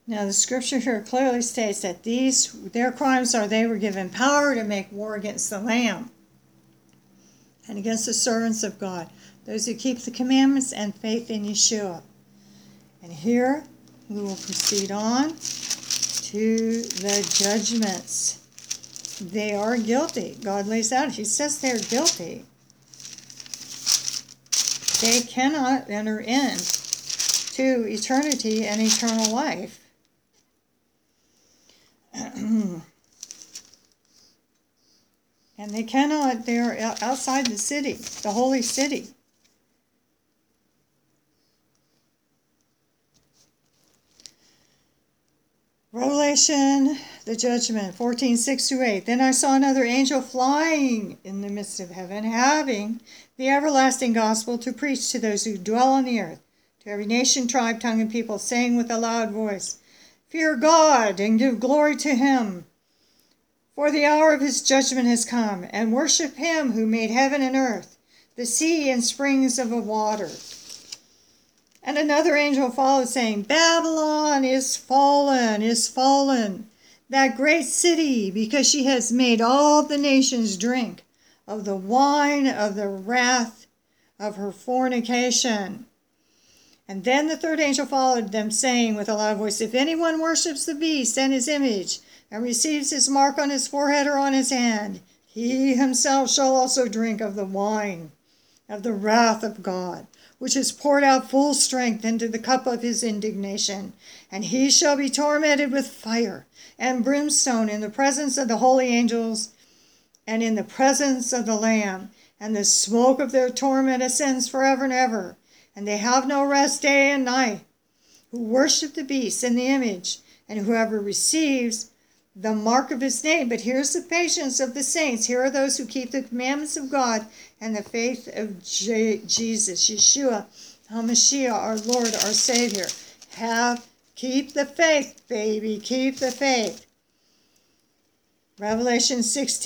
Now the scripture here clearly states that their crimes are they were given power to make war against the Lamb and against the servants of God, those who keep the commandments and faith in Yeshua. And here we will proceed on to the judgments. They are guilty. God lays out, he says they're guilty. They cannot enter into eternity and eternal life. And they cannot, they're outside the city, the holy city. Revelation, the judgment, 14:6-8. Then I saw another angel flying in the midst of heaven, having the everlasting gospel to preach to those who dwell on the earth, to every nation, tribe, tongue, and people, saying with a loud voice, Fear God and give glory to him, for the hour of his judgment has come, and worship him who made heaven and earth, the sea and springs of water. And another angel followed, saying, Babylon is fallen, that great city, because she has made all the nations drink of the wine of the wrath of her fornication. And then the third angel followed them, saying with a loud voice, If anyone worships the beast and his image, and receives his mark on his forehead or on his hand, he himself shall also drink of the wine of the wrath of God, which is poured out full strength into the cup of his indignation. And he shall be tormented with fire and brimstone in the presence of the holy angels and in the presence of the Lamb. And the smoke of their torment ascends forever and ever. And they have no rest day and night, who worship the beast and the image, and whoever receives the mark of his name. But here's the patience of the saints. Here are those who keep the commandments of God and the faith of Jesus, Yeshua, HaMashiach, our Lord, our Savior. Keep the faith, baby, keep the faith. Revelation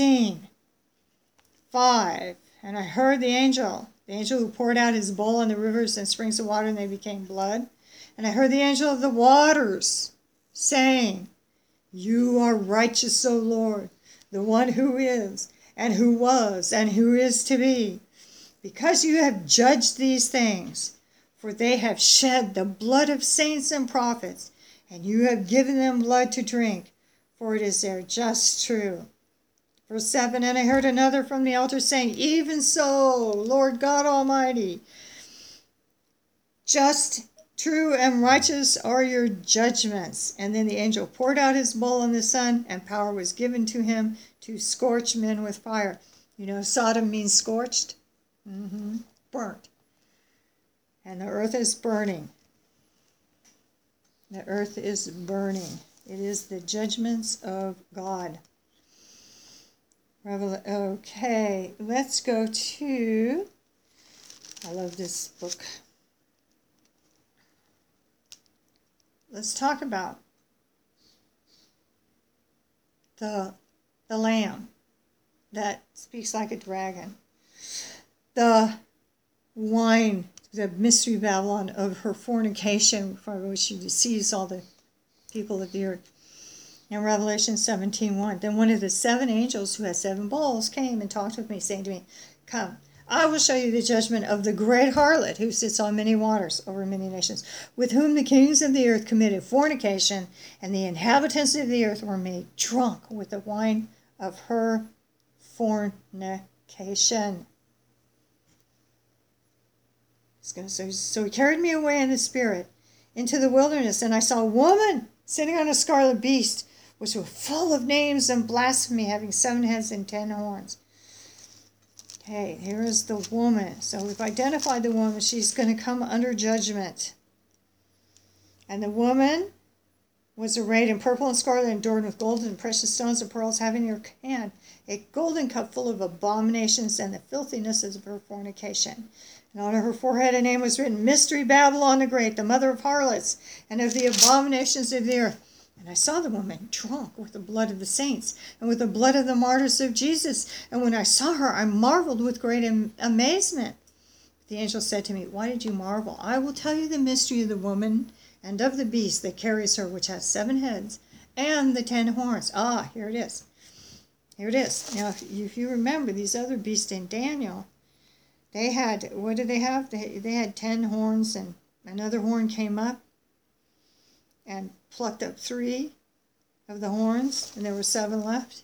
16:5. And I heard the angel who poured out his bowl on the rivers and springs of water, and they became blood. And I heard the angel of the waters saying, You are righteous, O Lord, the one who is, and who was, and who is to be, because you have judged these things. For they have shed the blood of saints and prophets, and you have given them blood to drink, for it is their just true. Verse 7, And I heard another from the altar saying, Even so, Lord God Almighty, just, true, and righteous are your judgments. And then the angel poured out his bowl on the sun, and power was given to him to scorch men with fire. You know, Sodom means scorched. Burnt. And the earth is burning. The earth is burning. It is the judgments of God. Okay, let's go to, I love this book. Let's talk about the Lamb that speaks like a dragon. The wine, the mystery Babylon of her fornication, for which she deceives all the people of the earth. In Revelation 17:1, then one of the 7 angels who had 7 bowls came and talked with me, saying to me, Come, I will show you the judgment of the great harlot who sits on many waters over many nations, with whom the kings of the earth committed fornication, and the inhabitants of the earth were made drunk with the wine of her fornication. So he carried me away in the spirit into the wilderness, and I saw a woman sitting on a scarlet beast, which was full of names and blasphemy, having 7 heads and 10 horns. Okay, here is the woman. So we've identified the woman. She's going to come under judgment. And the woman was arrayed in purple and scarlet, adorned with gold and precious stones and pearls, having in her hand a golden cup full of abominations and the filthinesses of her fornication. And on her forehead a name was written, Mystery Babylon the Great, the mother of harlots, and of the abominations of the earth. And I saw the woman drunk with the blood of the saints, and with the blood of the martyrs of Jesus. And when I saw her, I marveled with great amazement. The angel said to me, Why did you marvel? I will tell you the mystery of the woman and of the beast that carries her, which has 7 heads and the 10 horns. Ah, here it is. Here it is. Now, if you remember these other beasts in Daniel, they had, what did they have? They had 10 horns, and another horn came up and plucked up 3 of the horns, and there were 7 left.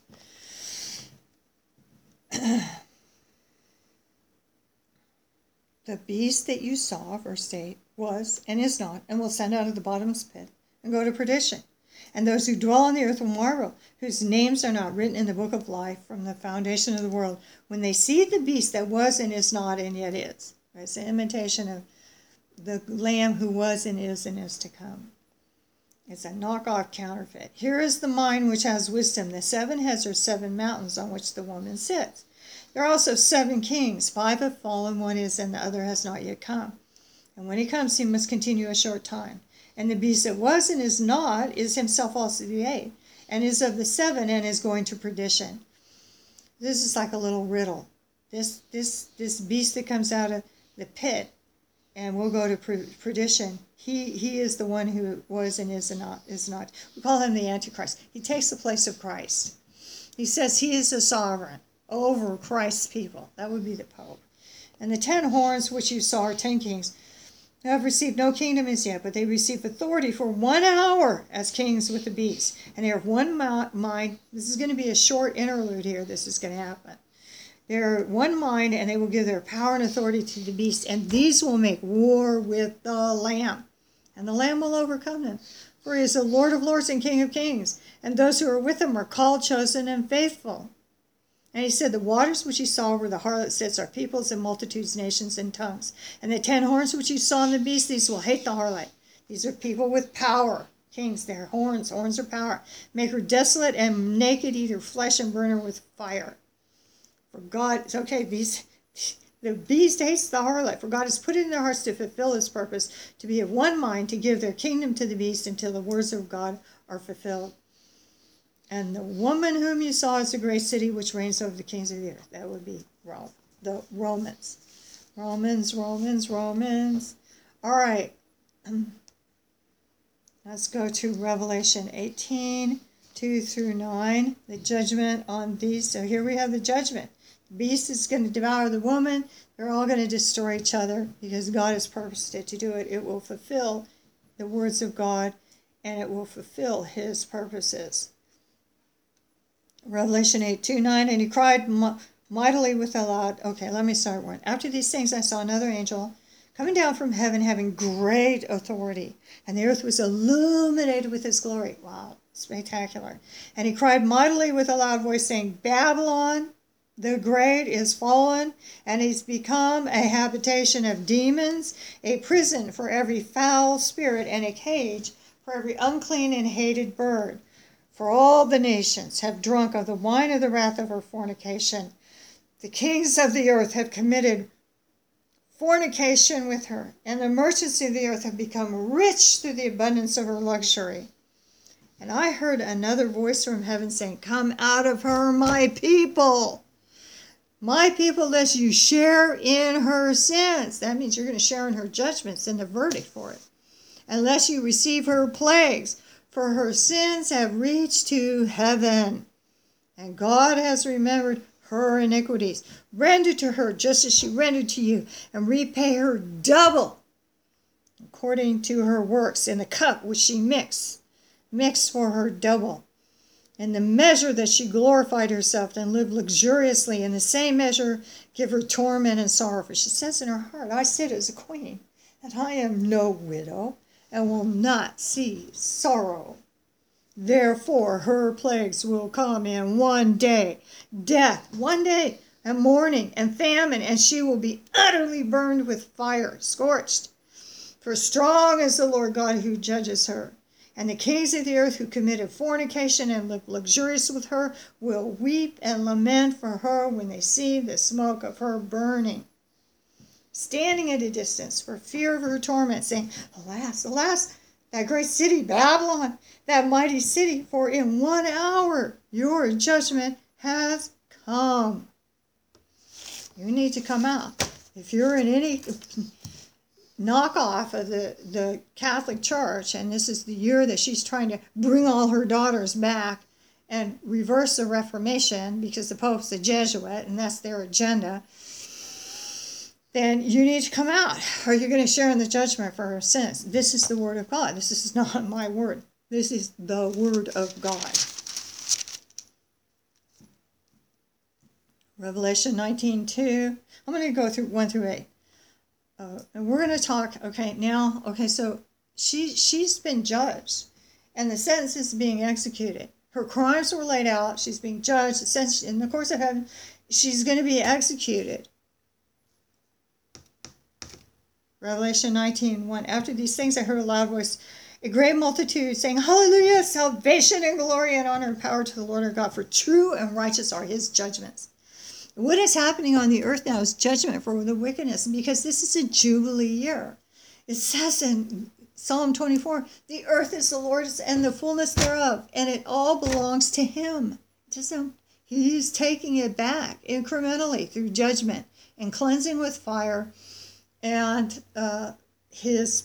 The beast that you saw, verse 8, was and is not, and will send out of the bottomless pit and go to perdition. And those who dwell on the earth will marvel, whose names are not written in the book of life from the foundation of the world, when they see the beast that was and is not and yet is. It's an imitation of the Lamb who was and is to come. It's a knockoff counterfeit. Here is the mind which has wisdom. The 7 heads are 7 mountains on which the woman sits. There are also 7 kings. 5 have fallen, 1 is, and the other has not yet come. And when he comes, he must continue a short time. And the beast that was and is not is himself also the 8, and is of the 7, and is going to perdition. This is like a little riddle. This beast that comes out of the pit and will go to perdition, he is the one who was and is not. We call him the Antichrist. He takes the place of Christ. He says he is the sovereign over Christ's people. That would be the Pope. And the 10 horns which you saw are 10 kings, who have received no kingdom as yet, but they receive authority for 1 hour as kings with the beast. And they are of one mind. This is going to be a short interlude here. This is going to happen. They are one mind, and they will give their power and authority to the beast. And these will make war with the Lamb. And the Lamb will overcome them. For he is the Lord of lords and King of kings. And those who are with him are called, chosen, and faithful. And he said, the waters which you saw where the harlot sits are peoples and multitudes, nations, and tongues. And the 10 horns which you saw in the beast, these will hate the harlot. These are people with power. Kings, they're horns. Horns are power. Make her desolate and naked, eat her flesh and burn her with fire. For God, it's okay, the beast hates the harlot. For God has put it in their hearts to fulfill his purpose, to be of one mind, to give their kingdom to the beast until the words of God are fulfilled. And the woman whom you saw is the great city which reigns over the kings of the earth. That would be Rome, the Romans. Romans. All right. Let's go to Revelation 18, 2 through 9. The judgment on these. So here we have the judgment. The beast is going to devour the woman. They're all going to destroy each other because God has purposed it to do it. It will fulfill the words of God, and it will fulfill his purposes. Revelation 8, 2, 9, and he cried mightily with a loud. Okay, let me start one. After these things I saw another angel coming down from heaven, having great authority, and the earth was illuminated with his glory. Wow, spectacular. And he cried mightily with a loud voice, saying, Babylon the great is fallen, and he's become a habitation of demons, a prison for every foul spirit, and a cage for every unclean and hated bird. For all the nations have drunk of the wine of the wrath of her fornication. The kings of the earth have committed fornication with her, and the merchants of the earth have become rich through the abundance of her luxury. And I heard another voice from heaven saying, Come out of her, my people, lest you share in her sins. That means you're going to share in her judgments and the verdict for it. Unless you receive her plagues. For her sins have reached to heaven, and God has remembered her iniquities. Render to her just as she rendered to you, and repay her double, according to her works, in the cup which she mixed for her double. In the measure that she glorified herself and lived luxuriously, in the same measure give her torment and sorrow. For she says in her heart, I sit as a queen, and I am no widow, and will not see sorrow. Therefore her plagues will come in one day, death, one day, and mourning, and famine, and she will be utterly burned with fire, scorched. For strong is the Lord God who judges her. And the kings of the earth who committed fornication and lived luxurious with her will weep and lament for her when they see the smoke of her burning, standing at a distance for fear of her torment, saying, Alas, alas, that great city, Babylon, that mighty city, for in 1 hour your judgment has come. You need to come out. If you're in any knockoff of the Catholic Church, and this is the year that she's trying to bring all her daughters back and reverse the Reformation because the Pope's a Jesuit and that's their agenda, then you need to come out or you're going to share in the judgment for her sins. This is the word of God. This is not my word. This is the word of God. Revelation 19:2. I'm going to go through 1 through 8. And we're going to talk, so she's been judged, and the sentence is being executed. Her crimes were laid out. She's being judged. In the course of heaven, she's going to be executed. Revelation 19:1. After these things I heard a loud voice, a great multitude saying, Hallelujah, salvation and glory and honor and power to the Lord our God, for true and righteous are his judgments. What is happening on the earth now is judgment for the wickedness, because this is a Jubilee year. It says in Psalm 24, the earth is the Lord's and the fullness thereof, and it all belongs to him. He's taking it back incrementally through judgment and cleansing with fire, and his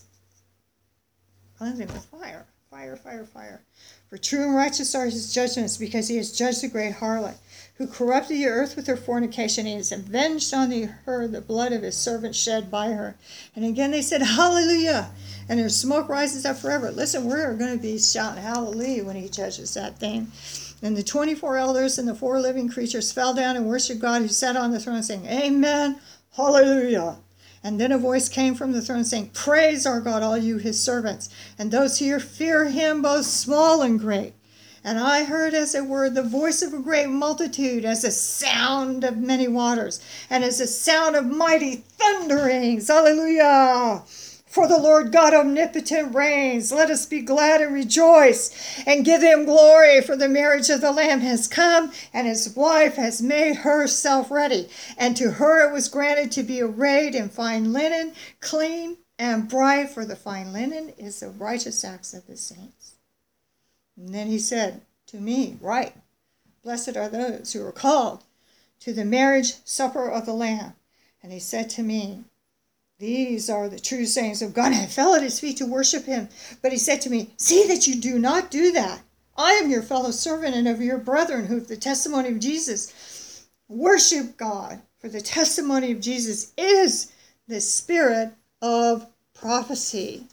cleansing with fire. Fire. For true and righteous are his judgments, because he has judged the great harlot, who corrupted the earth with her fornication. He has avenged on her the blood of his servant shed by her. And again they said, Hallelujah! And her smoke rises up forever. Listen, we're going to be shouting hallelujah when he judges that thing. And the 24 elders and the 4 living creatures fell down and worshiped God who sat on the throne, saying, Amen, hallelujah. And then a voice came from the throne saying, Praise our God, all you his servants, and those who fear him, both small and great. And I heard, as it were, the voice of a great multitude, as a sound of many waters, and as a sound of mighty thunderings. Hallelujah! For the Lord God omnipotent reigns. Let us be glad and rejoice and give him glory, for the marriage of the Lamb has come, and his wife has made herself ready. And to her it was granted to be arrayed in fine linen, clean and bright, for the fine linen is the righteous acts of the saints. And then he said to me, Write, blessed are those who are called to the marriage supper of the Lamb. And he said to me, These are the true sayings of God. And I fell at his feet to worship him. But he said to me, See that you do not do that. I am your fellow servant and of your brethren who have the testimony of Jesus. Worship God, for the testimony of Jesus is the spirit of prophecy.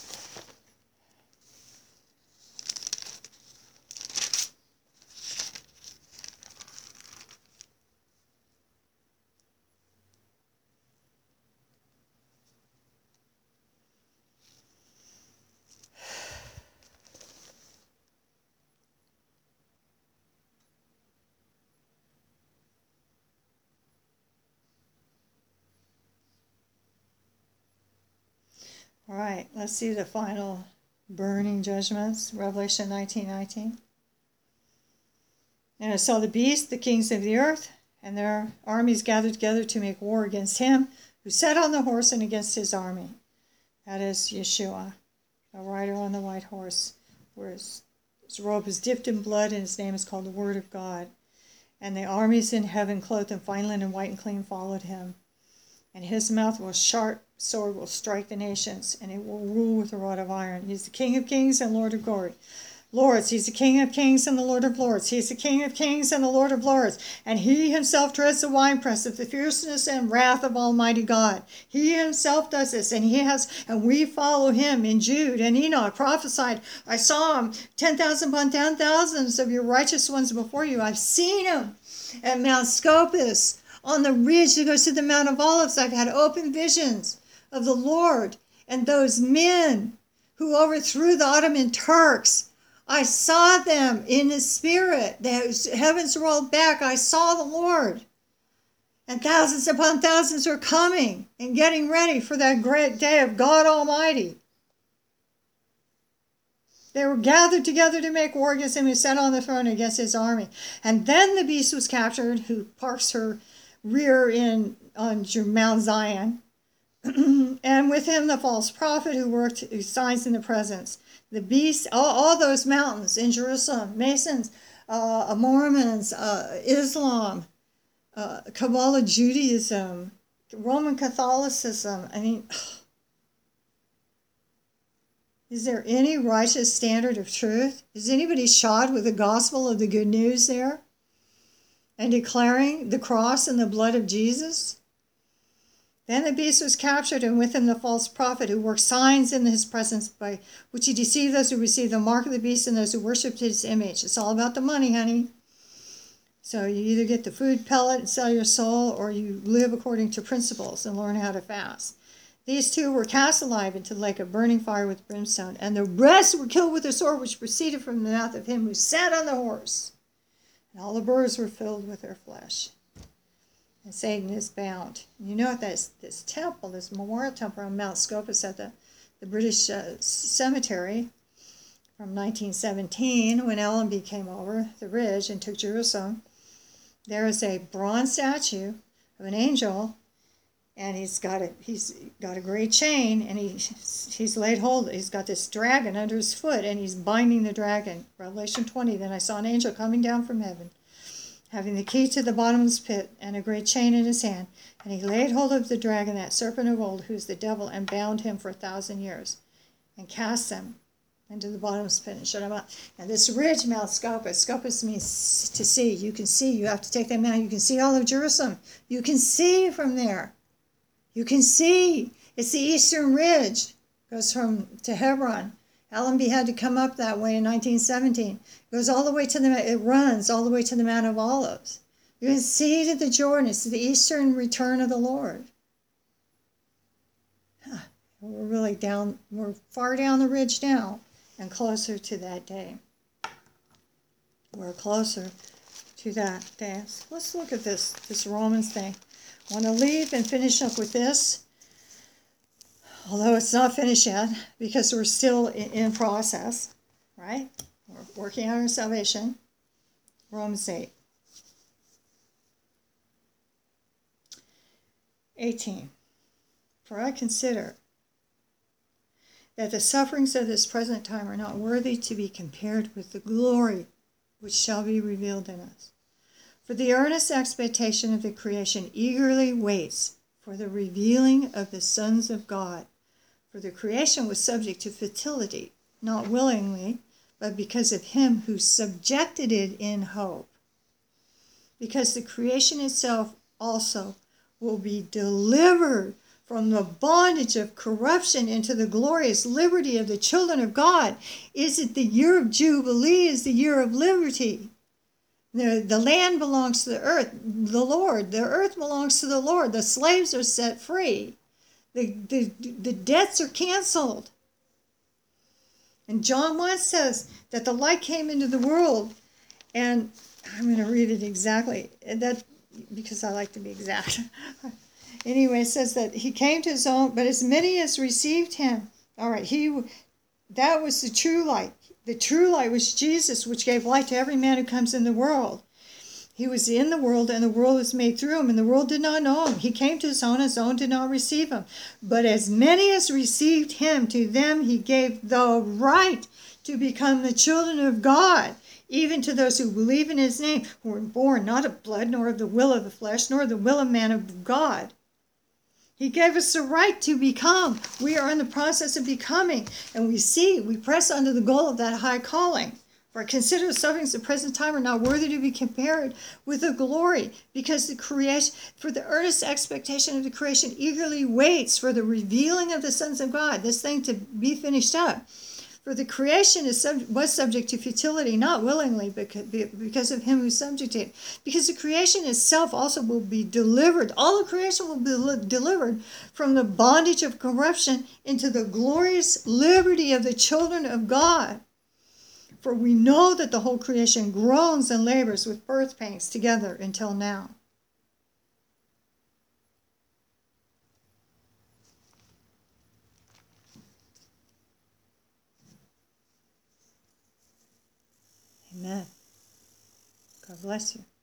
All right, let's see the final burning judgments. Revelation 19:19. And I saw the beast, the kings of the earth, and their armies gathered together to make war against him who sat on the horse and against his army. That is Yeshua, a rider on the white horse, where his robe is dipped in blood, and his name is called the Word of God. And the armies in heaven, clothed in fine linen, white and clean, followed him. And his mouth will sharp sword will strike the nations, and it will rule with a rod of iron. He's the King of kings and Lord of glory. Lords, he's the King of kings and the Lord of lords. He's the King of kings and the Lord of lords. And he himself treads the winepress of the fierceness and wrath of Almighty God. He himself does this, and we follow him. In Jude and Enoch prophesied, I saw him, 10,000 upon 10,000s of your righteous ones before you. I've seen him at Mount Scopus, on the ridge that goes to the Mount of Olives. I've had open visions of the Lord and those men who overthrew the Ottoman Turks. I saw them in the spirit. The heavens rolled back. I saw the Lord. And thousands upon thousands are coming and getting ready for that great day of God Almighty. They were gathered together to make war against him who sat on the throne against his army. And then the beast was captured, who parks her rear on Mount Zion. And with him the false prophet who worked signs in the presence. The beast, all those mountains in Jerusalem, Masons, Mormons, Islam, Kabbalah Judaism, Roman Catholicism. I mean, Is there any righteous standard of truth? Is anybody shod with the gospel of the good news there? And declaring the cross and the blood of Jesus? Then the beast was captured, and with him the false prophet who worked signs in his presence, by which he deceived those who received the mark of the beast and those who worshipped his image. It's all about the money, honey. So you either get the food pellet and sell your soul, or you live according to principles and learn how to fast. These two were cast alive into the lake of burning fire with brimstone, and the rest were killed with the sword which proceeded from the mouth of him who sat on the horse. And all the birds were filled with their flesh. And Satan is bound. You know what this temple, this memorial temple on Mount Scopus at the British cemetery from 1917, when Allenby came over the ridge and took Jerusalem, there is a bronze statue of an angel, and he's got a great chain, and he's laid hold. He's got this dragon under his foot, and he's binding the dragon. Revelation 20. Then I saw an angel coming down from heaven, having the key to the bottomless pit and a great chain in his hand. And he laid hold of the dragon, that serpent of old, who is the devil, and bound him for 1,000 years, and cast him into the bottomless pit and shut him up. And this ridge, Mount Scopus, Scopus means to see. You can see. You have to take that mount. You can see all of Jerusalem. You can see from there. You can see. It's the eastern ridge. Goes to Hebron. Allenby had to come up that way in 1917. Goes all the way to it runs all the way to the Mount of Olives. You can see to the Jordan. It's the eastern return of the Lord. We're really down. We're far down the ridge now, and closer to that day. We're closer to that day. So let's look at this Romans thing. I want to leave and finish up with this, although it's not finished yet, because we're still in process, right? We're working on our salvation. Romans 8. 18. For I consider that the sufferings of this present time are not worthy to be compared with the glory which shall be revealed in us. For the earnest expectation of the creation eagerly waits for the revealing of the sons of God. For the creation was subject to futility, not willingly, but because of him who subjected it in hope. Because the creation itself also will be delivered from the bondage of corruption into the glorious liberty of the children of God. Is it the year of Jubilee? Is the year of liberty? The land belongs to the earth, the Lord. The earth belongs to the Lord. The slaves are set free. The debts are canceled. And John 1 says that the light came into the world, and I'm going to read it exactly, that because I like to be exact. Anyway, it says that he came to his own, but as many as received him. All right, that was the true light. The true light was Jesus, which gave light to every man who comes in the world. He was in the world, and the world was made through him, and the world did not know him. He came to his own did not receive him. But as many as received him, to them he gave the right to become the children of God, even to those who believe in his name, who were born not of blood, nor of the will of the flesh, nor the will of man, of God. He gave us the right to become. We are in the process of becoming, and we press under the goal of that high calling. For I consider the sufferings of the present time are not worthy to be compared with the glory, because for the earnest expectation of the creation eagerly waits for the revealing of the sons of God, this thing to be finished up. For the creation was subject to futility, not willingly, because of him who subjected it. Because the creation itself also will be delivered. All of creation will be delivered from the bondage of corruption into the glorious liberty of the children of God. For we know that the whole creation groans and labors with birth pangs together until now. Amen. God bless you.